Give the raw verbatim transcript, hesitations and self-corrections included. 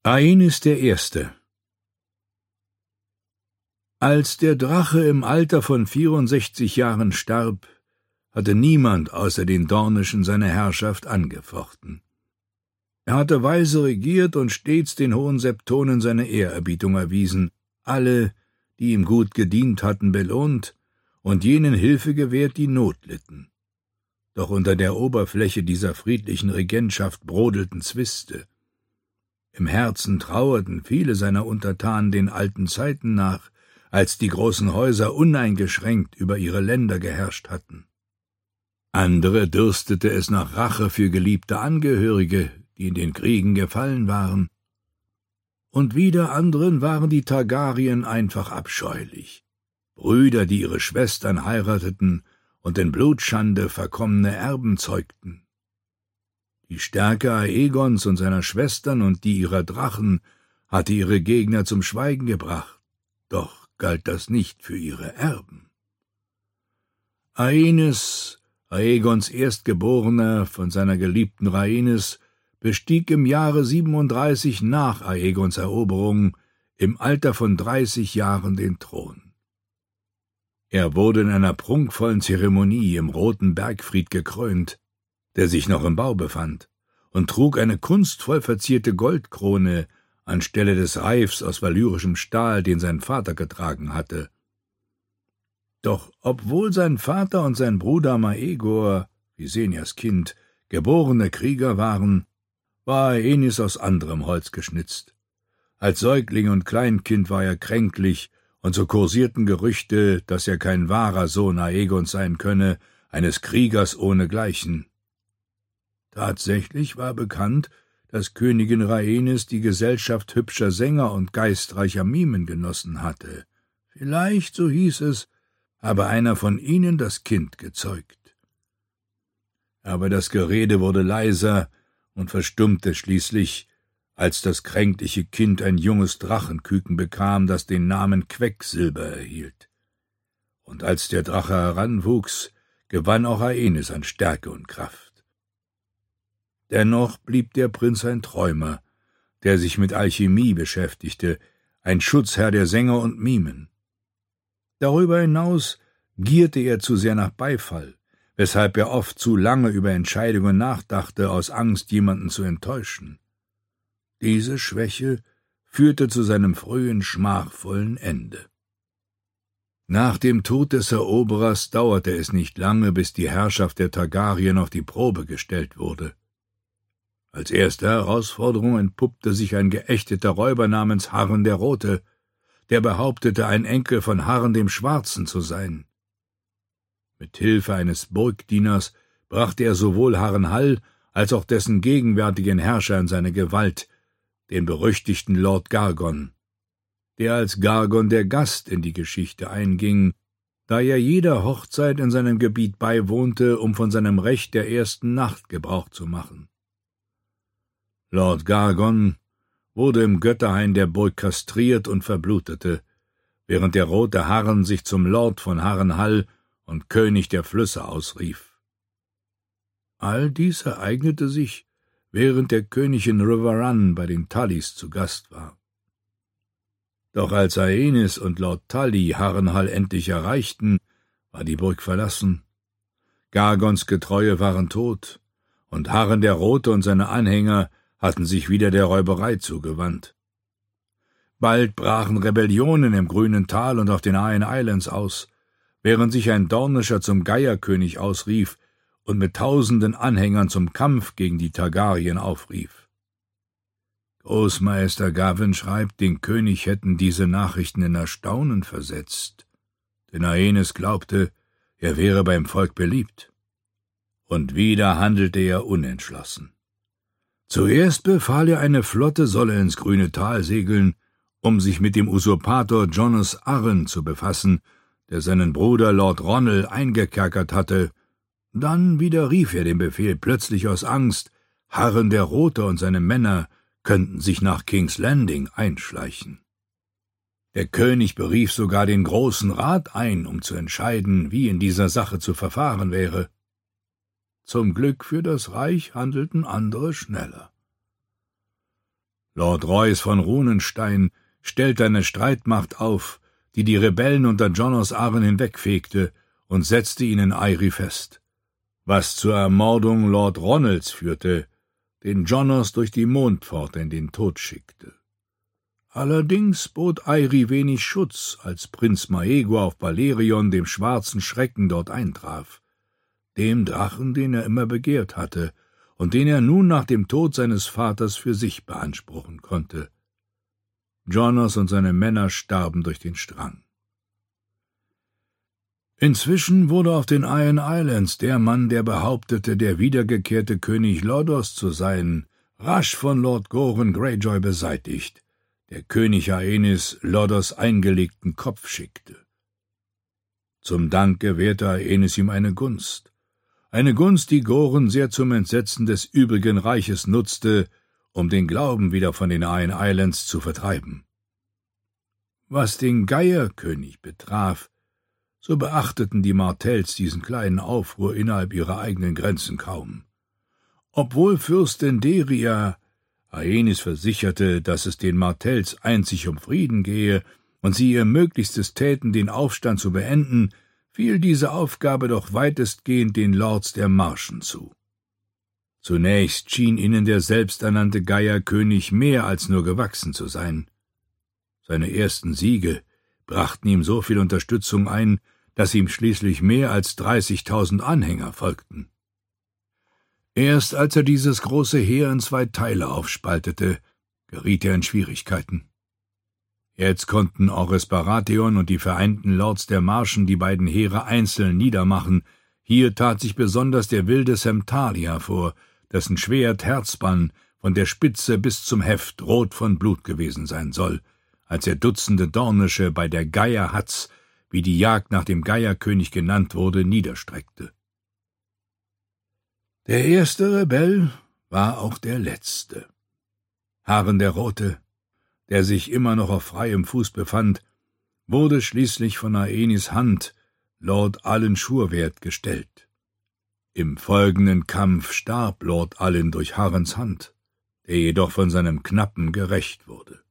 Aenis der Erste. Als der Drache im Alter von vierundsechzig Jahren starb, hatte niemand außer den Dornischen seine Herrschaft angefochten. Er hatte weise regiert und stets den hohen Septonen seine Ehrerbietung erwiesen, alle, die ihm gut gedient hatten, belohnt und jenen Hilfe gewährt, die Not litten. Doch unter der Oberfläche dieser friedlichen Regentschaft brodelten Zwiste. Im Herzen trauerten viele seiner Untertanen den alten Zeiten nach, als die großen Häuser uneingeschränkt über ihre Länder geherrscht hatten. Andere dürstete es nach Rache für geliebte Angehörige, die in den Kriegen gefallen waren. Und wieder anderen waren die Targaryen einfach abscheulich. Brüder, die ihre Schwestern heirateten und in Blutschande verkommene Erben zeugten. Die Stärke Aegons und seiner Schwestern und die ihrer Drachen hatte ihre Gegner zum Schweigen gebracht, doch galt das nicht für ihre Erben. Aenis, Aegons Erstgeborener von seiner geliebten Rhaenys, bestieg im Jahre siebenunddreißig nach Aegons Eroberung im Alter von dreißig Jahren den Thron. Er wurde in einer prunkvollen Zeremonie im Roten Bergfried gekrönt, der sich noch im Bau befand, und trug eine kunstvoll verzierte Goldkrone anstelle des Reifs aus valyrischem Stahl, den sein Vater getragen hatte. Doch obwohl sein Vater und sein Bruder Maegor, Visenias Kind, geborene Krieger waren, war Aenis aus anderem Holz geschnitzt. Als Säugling und Kleinkind war er kränklich, und so kursierten Gerüchte, dass er kein wahrer Sohn Aegons sein könne, eines Kriegers ohnegleichen. Tatsächlich war bekannt, dass Königin Rhaenys die Gesellschaft hübscher Sänger und geistreicher Mimen genossen hatte. Vielleicht, so hieß es, habe einer von ihnen das Kind gezeugt. Aber das Gerede wurde leiser und verstummte schließlich, als das kränkliche Kind ein junges Drachenküken bekam, das den Namen Quecksilber erhielt. Und als der Drache heranwuchs, gewann auch Aenis an Stärke und Kraft. Dennoch blieb der Prinz ein Träumer, der sich mit Alchemie beschäftigte, ein Schutzherr der Sänger und Mimen. Darüber hinaus gierte er zu sehr nach Beifall, weshalb er oft zu lange über Entscheidungen nachdachte, aus Angst, jemanden zu enttäuschen. Diese Schwäche führte zu seinem frühen, schmachvollen Ende. Nach dem Tod des Eroberers dauerte es nicht lange, bis die Herrschaft der Targaryen auf die Probe gestellt wurde. Als erste Herausforderung entpuppte sich ein geächteter Räuber namens Harren der Rote, der behauptete, ein Enkel von Harren dem Schwarzen zu sein. Mit Hilfe eines Burgdieners brachte er sowohl Harrenhal als auch dessen gegenwärtigen Herrscher in seine Gewalt, den berüchtigten Lord Gargon, der als Gargon der Gast in die Geschichte einging, da er jeder Hochzeit in seinem Gebiet beiwohnte, um von seinem Recht der ersten Nacht Gebrauch zu machen. Lord Gargon wurde im Götterhain der Burg kastriert und verblutete, während der rote Harren sich zum Lord von Harrenhal und König der Flüsse ausrief. All dies ereignete sich, während der König in Riverrun bei den Tullys zu Gast war. Doch als Aenis und Lord Tully Harrenhal endlich erreichten, war die Burg verlassen. Gargons Getreue waren tot, und Harren der Rote und seine Anhänger hatten sich wieder der Räuberei zugewandt. Bald brachen Rebellionen im grünen Tal und auf den Iron Islands aus, während sich ein Dornischer zum Geierkönig ausrief und mit tausenden Anhängern zum Kampf gegen die Targaryen aufrief. Großmeister Gavin schreibt, den König hätten diese Nachrichten in Erstaunen versetzt, denn Aenis glaubte, er wäre beim Volk beliebt. Und wieder handelte er unentschlossen. Zuerst befahl er, eine Flotte solle ins grüne Tal segeln, um sich mit dem Usurpator Jonas Arryn zu befassen, der seinen Bruder Lord Ronel eingekerkert hatte. Dann widerrief er den Befehl plötzlich aus Angst, Harren der Rote und seine Männer könnten sich nach King's Landing einschleichen. Der König berief sogar den Großen Rat ein, um zu entscheiden, wie in dieser Sache zu verfahren wäre. Zum Glück für das Reich handelten andere schneller. Lord Royce von Runenstein stellte eine Streitmacht auf, die die Rebellen unter Jonos Arren hinwegfegte und setzte ihn in Airi fest, was zur Ermordung Lord Ronalds führte, den Jonos durch die Mondpforte in den Tod schickte. Allerdings bot Airi wenig Schutz, als Prinz Maego auf Balerion, dem schwarzen Schrecken, dort eintraf, dem Drachen, den er immer begehrt hatte und den er nun nach dem Tod seines Vaters für sich beanspruchen konnte. Jonos und seine Männer starben durch den Strang. Inzwischen wurde auf den Iron Islands der Mann, der behauptete, der wiedergekehrte König Lodos zu sein, rasch von Lord Goren Greyjoy beseitigt, der König Aenys Lodos eingelegten Kopf schickte. Zum Dank gewährte Aenys ihm eine Gunst, eine Gunst, die Goren sehr zum Entsetzen des übrigen Reiches nutzte, um den Glauben wieder von den Iron Islands zu vertreiben. Was den Geierkönig betraf, so beachteten die Martells diesen kleinen Aufruhr innerhalb ihrer eigenen Grenzen kaum. Obwohl Fürstin Deria Aenys versicherte, dass es den Martells einzig um Frieden gehe und sie ihr Möglichstes täten, den Aufstand zu beenden, fiel diese Aufgabe doch weitestgehend den Lords der Marschen zu. Zunächst schien ihnen der selbsternannte Geierkönig mehr als nur gewachsen zu sein. Seine ersten Siege brachten ihm so viel Unterstützung ein, dass ihm schließlich mehr als dreißigtausend Anhänger folgten. Erst als er dieses große Heer in zwei Teile aufspaltete, geriet er in Schwierigkeiten. Jetzt konnten Orys Baratheon und die vereinten Lords der Marschen die beiden Heere einzeln niedermachen. Hier tat sich besonders der wilde Semtalia vor, dessen Schwert Herzbann von der Spitze bis zum Heft rot von Blut gewesen sein soll, als er Dutzende Dornische bei der Geierhatz, wie die Jagd nach dem Geierkönig genannt wurde, niederstreckte. Der erste Rebell war auch der letzte. Harren der Rote, der sich immer noch auf freiem Fuß befand, wurde schließlich von Aenys Hand Lord Alyn Schurwert gestellt. Im folgenden Kampf starb Lord Alyn durch Harrens Hand, der jedoch von seinem Knappen gerächt wurde.